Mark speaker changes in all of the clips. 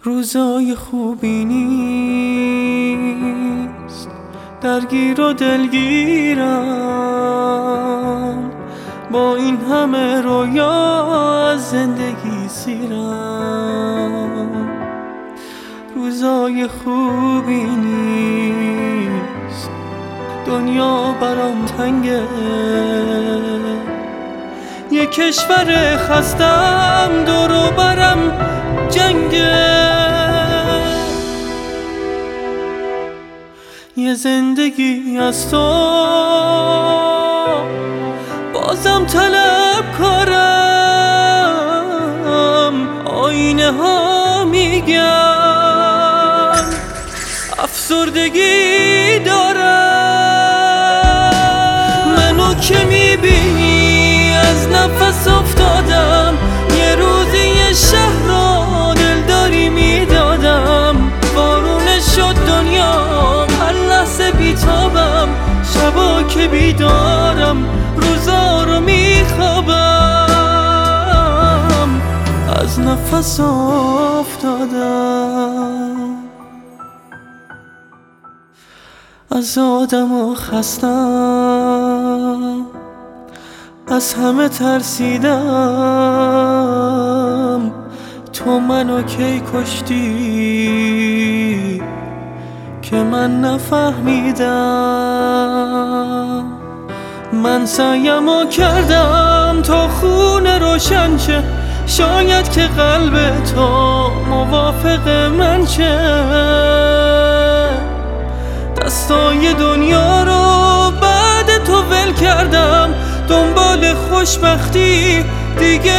Speaker 1: روزای خوبی نیست، درگیر و دلگیرم، با این همه رویا از زندگی سیرم. روزای خوبی نیست، دنیا برام تنگه، یه کشور خستم دور و برم جنگه، یه زندگی از تو بازم طلبکارم، آینه ها میگن افسردگی دارم. منو که میبینی از نفس افتادم، یه روزی یه شهر رو دلداری میدادم، بارونه شد دنیا هر لحظه بیتابم، شبا که بیدارم روزا رو میخوابم، از نفس افتادم. از آدم و خستم، از همه ترسیدم، تو منو کی کشتی که من نفهمیدم. من سعیمو کردم تا خون روشن شه، شاید که قلب تو موافق من شه، دستای دنیا رو بعد تو ول کردم، دنبال خوشبختی دیگه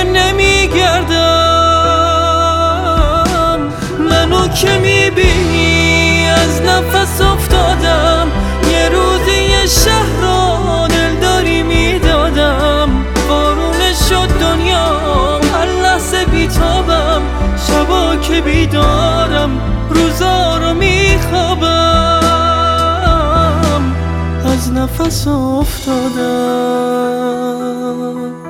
Speaker 1: نمیگردم. منو که میبینی از نفس افتادم، یه روزی یه شهر رو دلداری میدادم، بارونه شد دنیا هر لحظه بیتابم، شبا که بیدارم روزا رو میخوابم، از نفس افتادم.